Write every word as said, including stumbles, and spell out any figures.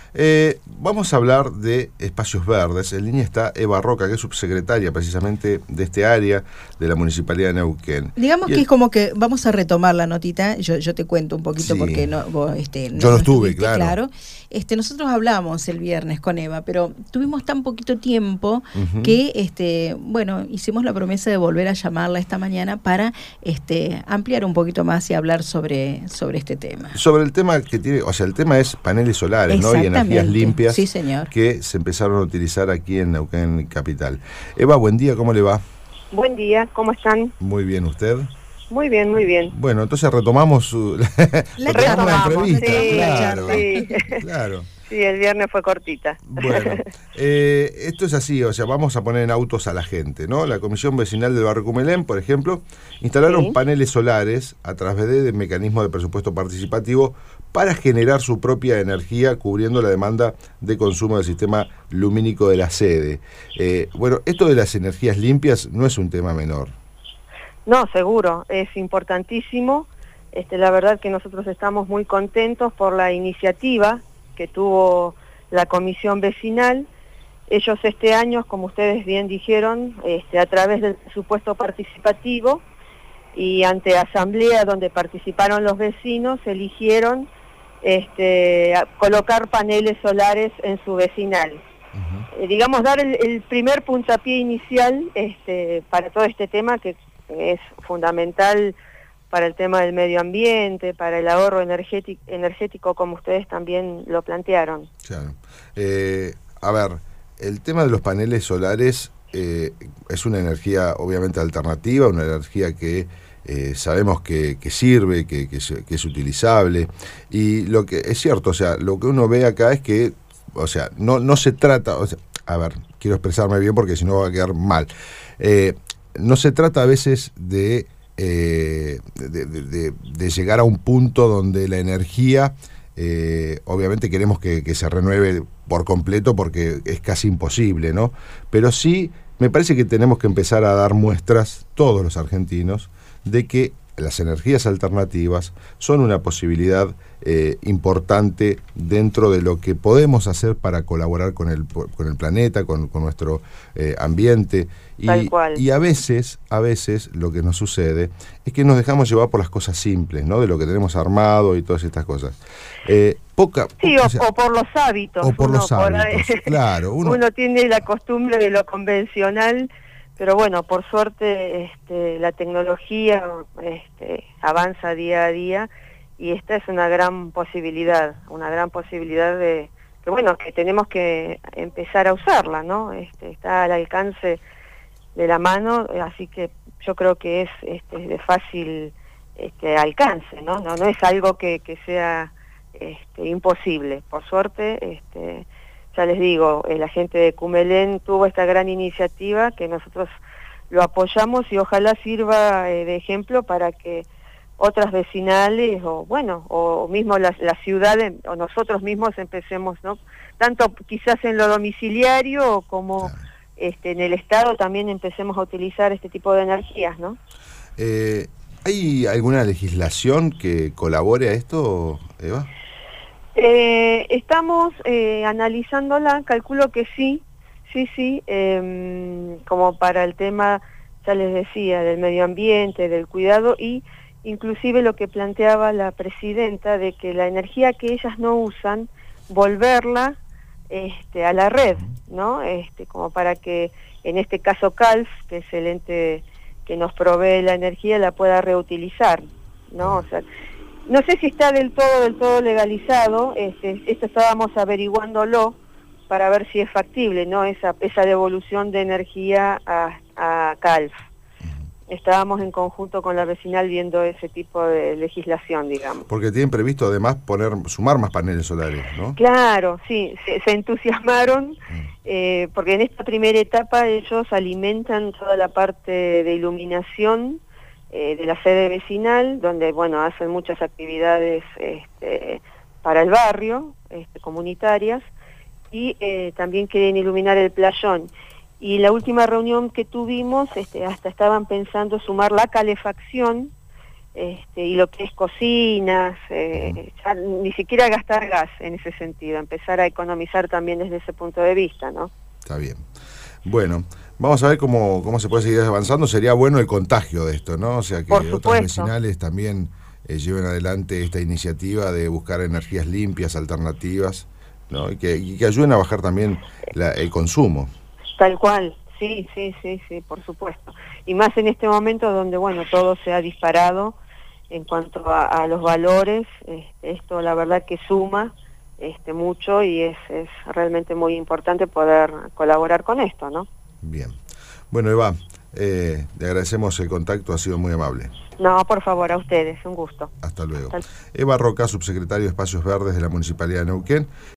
Eh, vamos a hablar de espacios verdes. En línea está Eva Roca, que es subsecretaria precisamente de este área de la Municipalidad de Neuquén. Digamos y que el... es como que vamos a retomar la notita. Yo, yo te cuento un poquito, sí. porque no, vos, este, no, yo no no estuve, claro. claro. Este, nosotros hablamos el viernes con Eva, pero tuvimos tan poquito tiempo uh-huh. que, este, bueno, hicimos la promesa de volver a llamarla esta mañana para este, ampliar un poquito más y hablar sobre, sobre este tema. Sobre el tema que tiene, o sea, el tema es paneles solares, ¿no? Y energías limpias, sí, señor, que se empezaron a utilizar aquí en Neuquén Capital. Eva, buen día, ¿cómo le va? Buen día, ¿cómo están? Muy bien, ¿usted? Muy bien, muy bien. Bueno, entonces retomamos su, la, retomamos, la entrevista. Sí, claro, sí. claro. Sí, el viernes fue cortita. Bueno, eh, esto es así, o sea, vamos a poner en autos a la gente, ¿no? La Comisión Vecinal del Barrio Cumelén, por ejemplo, instalaron sí. paneles solares a través de, de mecanismo de presupuesto participativo para generar su propia energía, cubriendo la demanda de consumo del sistema lumínico de la sede. Eh, bueno, esto de las energías limpias no es un tema menor. No, seguro, es importantísimo. Este, la verdad que nosotros estamos muy contentos por la iniciativa que tuvo la comisión vecinal. Ellos este año, como ustedes bien dijeron, este, a través del presupuesto participativo y ante asamblea donde participaron los vecinos, eligieron este, colocar paneles solares en su vecinal. Uh-huh. eh, digamos, dar el, el primer puntapié inicial este, para todo este tema que es fundamental para el tema del medio ambiente, para el ahorro energético, energético como ustedes también lo plantearon. Claro. Eh, a ver, el tema de los paneles solares eh, es una energía obviamente alternativa, una energía que eh, sabemos que, que sirve, que, que, es, que es utilizable, y lo que es cierto, o sea, lo que uno ve acá es que, o sea, no, no se trata, o sea, a ver, quiero expresarme bien porque si no va a quedar mal, eh, no se trata a veces de Eh, de, de, de, de llegar a un punto donde la energía, eh, obviamente queremos que, que se renueve por completo porque es casi imposible, ¿no? Pero sí, me parece que tenemos que empezar a dar muestras, todos los argentinos, de que las energías alternativas son una posibilidad eh, importante dentro de lo que podemos hacer para colaborar con el, con el planeta, con, con nuestro eh, ambiente. Y, Tal cual. y a veces, a veces lo que nos sucede es que nos dejamos llevar por las cosas simples, ¿no? De lo que tenemos armado y todas estas cosas. Eh, poca, sí, poca, o, o, sea, o por los hábitos. O por uno, los hábitos, por, claro. Uno, uno tiene la costumbre de lo convencional. Pero bueno, por suerte este, la tecnología este, avanza día a día y esta es una gran posibilidad, una gran posibilidad de que bueno, que tenemos que empezar a usarla, ¿no? Este, está al alcance de la mano, así que yo creo que es este, de fácil este, alcance, ¿no? No, no es algo que, que sea este, imposible. Por suerte, este, ya les digo, la gente de Cumelén tuvo esta gran iniciativa que nosotros lo apoyamos y ojalá sirva eh, de ejemplo para que otras vecinales o bueno, o mismo las la ciudades o nosotros mismos empecemos, ¿no? Tanto quizás en lo domiciliario como claro. este, en el Estado también empecemos a utilizar este tipo de energías, ¿no? Eh, ¿Hay alguna legislación que colabore a esto, Eva? Eh, estamos eh, analizándola, calculo que sí, sí, sí, eh, como para el tema, ya les decía, del medio ambiente, del cuidado y inclusive lo que planteaba la presidenta de que la energía que ellas no usan, volverla este, a la red, ¿no? Este, como para que en este caso CALF, que es el ente que nos provee la energía, la pueda reutilizar, ¿no? O sea, no sé si está del todo, del todo legalizado, este, esto estábamos averiguándolo para ver si es factible, ¿no? Esa, esa devolución de energía a, a CALF. Estábamos en conjunto con la vecinal viendo ese tipo de legislación, digamos. Porque tienen previsto además poner, sumar más paneles solares, ¿no? Claro, sí, se, se entusiasmaron, mm. eh, porque en esta primera etapa ellos alimentan toda la parte de iluminación eh, de la sede vecinal, donde, bueno, hacen muchas actividades este, para el barrio, este, comunitarias, y eh, también quieren iluminar el playón. Y la última reunión que tuvimos, este, hasta estaban pensando sumar la calefacción este, y lo que es cocinas, eh, ya ni siquiera gastar gas en ese sentido, empezar a economizar también desde ese punto de vista, ¿no? Está bien. Bueno, vamos a ver cómo, cómo se puede seguir avanzando. Sería bueno el contagio de esto, ¿no? O sea, que otras vecinales también eh, lleven adelante esta iniciativa de buscar energías limpias, alternativas, ¿no? Y que, y que ayuden a bajar también la, el consumo. Tal cual, sí, sí, sí, sí, por supuesto. Y más en este momento donde, bueno, todo se ha disparado en cuanto a, a los valores, este, esto la verdad que suma este, mucho y es, es realmente muy importante poder colaborar con esto, ¿no? Bien. Bueno, Eva, eh, le agradecemos el contacto, ha sido muy amable. No, por favor, a ustedes, un gusto. Hasta luego. Hasta... Eva Roca, subsecretario de Espacios Verdes de la Municipalidad de Neuquén.